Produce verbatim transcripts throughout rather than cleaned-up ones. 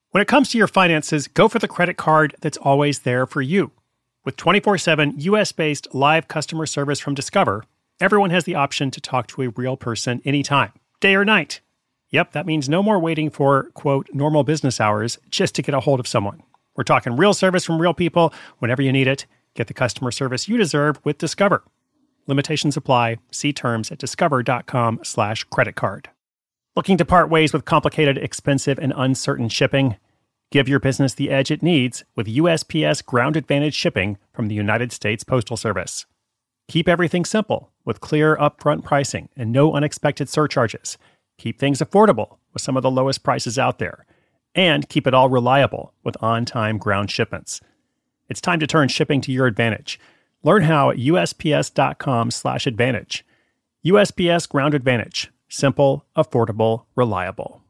When it comes to your finances, go for the credit card that's always there for you. With twenty-four seven U S-based live customer service from Discover, everyone has the option to talk to a real person anytime, day or night. Yep, that means no more waiting for, quote, normal business hours just to get a hold of someone. We're talking real service from real people whenever you need it. Get the customer service you deserve with Discover. Limitations apply. See terms at discover.com slash credit card. Looking to part ways with complicated, expensive, and uncertain shipping? Give your business the edge it needs with U S P S Ground Advantage shipping from the United States Postal Service. Keep everything simple with clear upfront pricing and no unexpected surcharges. Keep things affordable with some of the lowest prices out there. And keep it all reliable with on-time ground shipments. It's time to turn shipping to your advantage. Learn how at USPS.com slash advantage. U S P S Ground Advantage. Simple, affordable, reliable.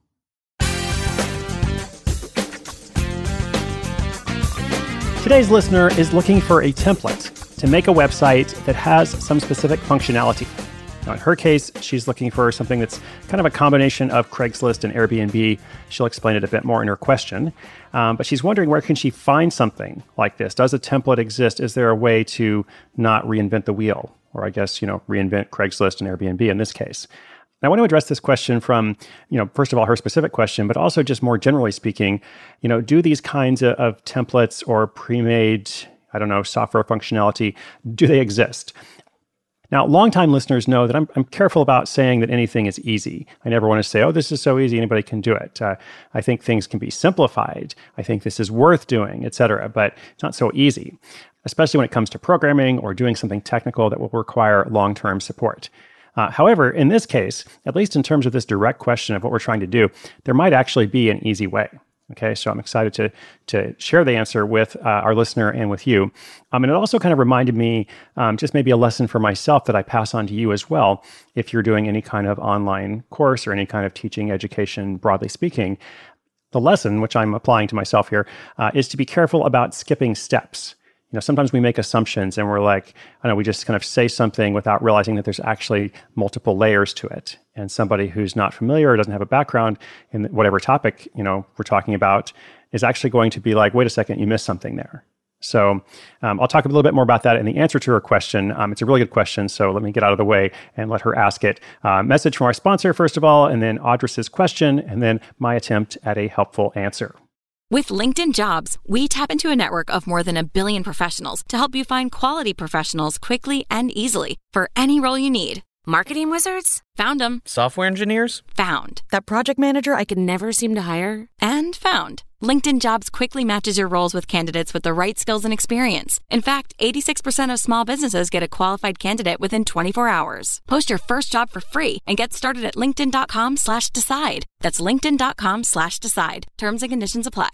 Today's listener is looking for a template to make a website that has some specific functionality. Now, in her case, she's looking for something that's kind of a combination of Craigslist and Airbnb. She'll explain it a bit more in her question. Um, but she's wondering, where can she find something like this? Does a template exist? Is there a way to not reinvent the wheel? Or I guess, you know, reinvent Craigslist and Airbnb in this case. And I want to address this question from, you know, first of all, her specific question, but also just more generally speaking, you know, do these kinds of, of templates or pre-made, I don't know, software functionality, do they exist? Now, longtime listeners know that I'm, I'm careful about saying that anything is easy. I never want to say, oh, this is so easy, anybody can do it. Uh, I think things can be simplified. I think this is worth doing, et cetera, but it's not so easy, especially when it comes to programming or doing something technical that will require long-term support. Uh, however, in this case, at least in terms of this direct question of what we're trying to do, there might actually be an easy way. Okay, so I'm excited to to share the answer with uh, our listener and with you. Um, and it also kind of reminded me, um, just maybe a lesson for myself that I pass on to you as well, if you're doing any kind of online course or any kind of teaching education, broadly speaking. The lesson, which I'm applying to myself here, uh, is to be careful about skipping steps. You know, sometimes we make assumptions and we're like, I don't know, we just kind of say something without realizing that there's actually multiple layers to it. And somebody who's not familiar or doesn't have a background in whatever topic, you know, we're talking about is actually going to be like, wait a second, you missed something there. So um, I'll talk a little bit more about that in the answer to her question. Um, it's a really good question, so let me get out of the way and let her ask it. Uh, message from our sponsor, first of all, and then Audrey's question, and then my attempt at a helpful answer. With LinkedIn Jobs, we tap into a network of more than a billion professionals to help you find quality professionals quickly and easily for any role you need. Marketing wizards? Found them. Software engineers? Found. That project manager I could never seem to hire? And found. LinkedIn Jobs quickly matches your roles with candidates with the right skills and experience. In fact, eighty-six percent of small businesses get a qualified candidate within twenty-four hours. Post your first job for free and get started at linkedin.com slash decide. That's linkedin.com slash decide. Terms and conditions apply.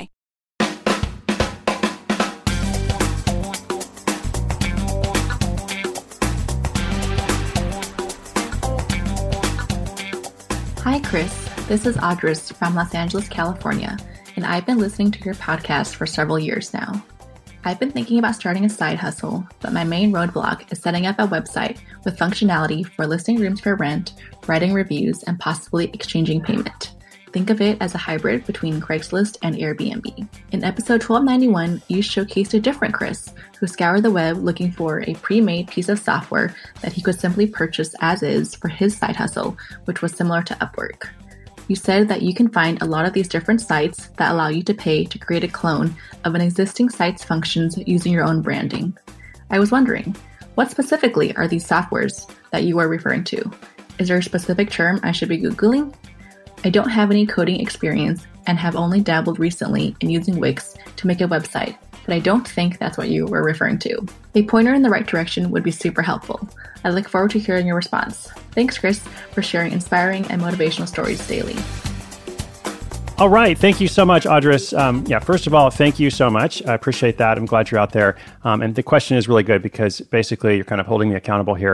Hi, Chris. This is Audrey from Los Angeles, California, and I've been listening to your podcast for several years now. I've been thinking about starting a side hustle, but my main roadblock is setting up a website with functionality for listing rooms for rent, writing reviews, and possibly exchanging payment. Think of it as a hybrid between Craigslist and Airbnb. In episode twelve ninety-one, you showcased a different Chris who scoured the web looking for a pre-made piece of software that he could simply purchase as is for his side hustle, which was similar to Upwork. You said that you can find a lot of these different sites that allow you to pay to create a clone of an existing site's functions using your own branding. I was wondering, what specifically are these softwares that you are referring to? Is there a specific term I should be Googling? I don't have any coding experience and have only dabbled recently in using Wix to make a website, but I don't think that's what you were referring to. A pointer in the right direction would be super helpful. I look forward to hearing your response. Thanks, Chris, for sharing inspiring and motivational stories daily. All right. Thank you so much, Audrey. Um, yeah, first of all, thank you so much. I appreciate that. I'm glad you're out there. Um, and the question is really good because basically you're kind of holding me accountable here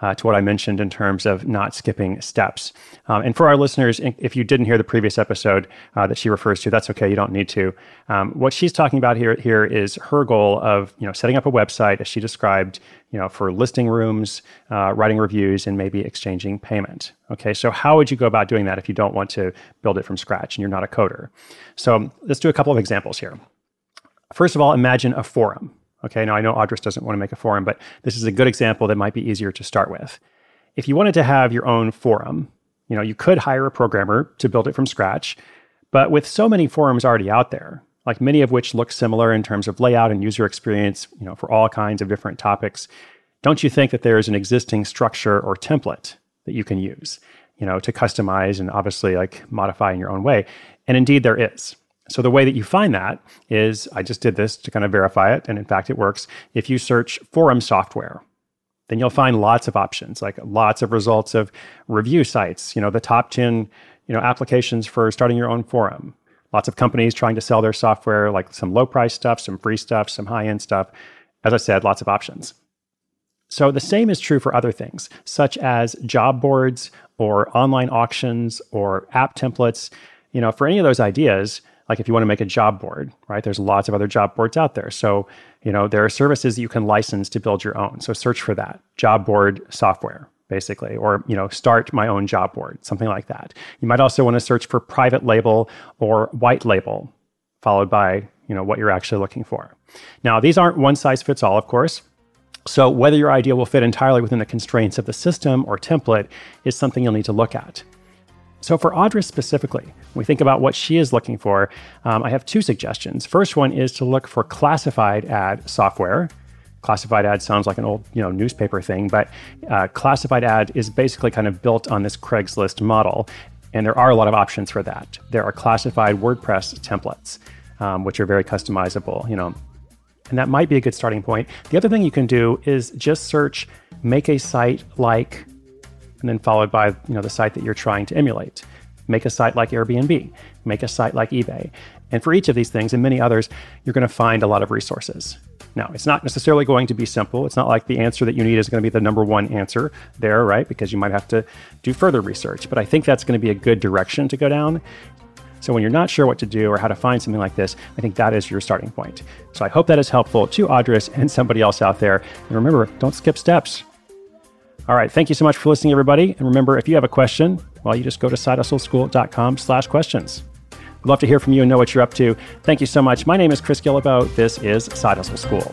uh, to what I mentioned in terms of not skipping steps. Um, and for our listeners, if you didn't hear the previous episode uh, that she refers to, that's okay. You don't need to. Um, what she's talking about here here is her goal of you know setting up a website, as she described, you know, for listing rooms, uh, writing reviews, and maybe exchanging payment. Okay, so how would you go about doing that if you don't want to build it from scratch and you're not a coder? So let's do a couple of examples here. First of all, imagine a forum. Okay, now I know Audrys doesn't want to make a forum, but this is a good example that might be easier to start with. If you wanted to have your own forum, you know, you could hire a programmer to build it from scratch, but with so many forums already out there, like many of which look similar in terms of layout and user experience, you know, for all kinds of different topics, don't you think that there is an existing structure or template that you can use, you know, to customize and obviously like modify in your own way? And indeed there is. So the way that you find that is, I just did this to kind of verify it, and in fact it works. If you search forum software, then you'll find lots of options, like lots of results of review sites, you know, the top ten, you know, applications for starting your own forum. Lots of companies trying to sell their software, like some low price stuff, some free stuff, some high-end stuff. As I said, lots of options. So the same is true for other things, such as job boards or online auctions or app templates. You know, for any of those ideas, like if you want to make a job board, right? There's lots of other job boards out there. So, you know, there are services that you can license to build your own. So search for that, job board software, basically, or, you know, start my own job board, something like that. You might also want to search for private label or white label, followed by, you know, what you're actually looking for. Now, these aren't one size fits all, of course. So whether your idea will fit entirely within the constraints of the system or template is something you'll need to look at. So for Audrys specifically, when we think about what she is looking for, um, I have two suggestions. First one is to look for classified ad software. Classified ad sounds like an old, you know, newspaper thing, but uh, classified ad is basically kind of built on this Craigslist model, and there are a lot of options for that. There are classified WordPress templates, um, which are very customizable, you know, and that might be a good starting point. The other thing you can do is just search make a site like, and then followed by, you know, the site that you're trying to emulate. Make a site like Airbnb, make a site like eBay. And for each of these things and many others, you're going to find a lot of resources. Now, it's not necessarily going to be simple. It's not like the answer that you need is going to be the number one answer there, right? Because you might have to do further research. But I think that's going to be a good direction to go down. So when you're not sure what to do or how to find something like this, I think that is your starting point. So I hope that is helpful to Audrys and somebody else out there. And remember, don't skip steps. All right, thank you so much for listening, everybody. And remember, if you have a question, well, you just go to sidehustleschool.com slash questions. We'd love to hear from you and know what you're up to. Thank you so much. My name is Chris Guillebeau. This is Side Hustle School.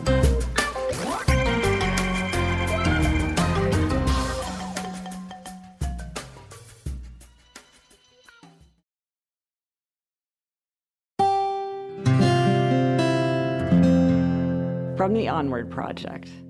From the Onward Project.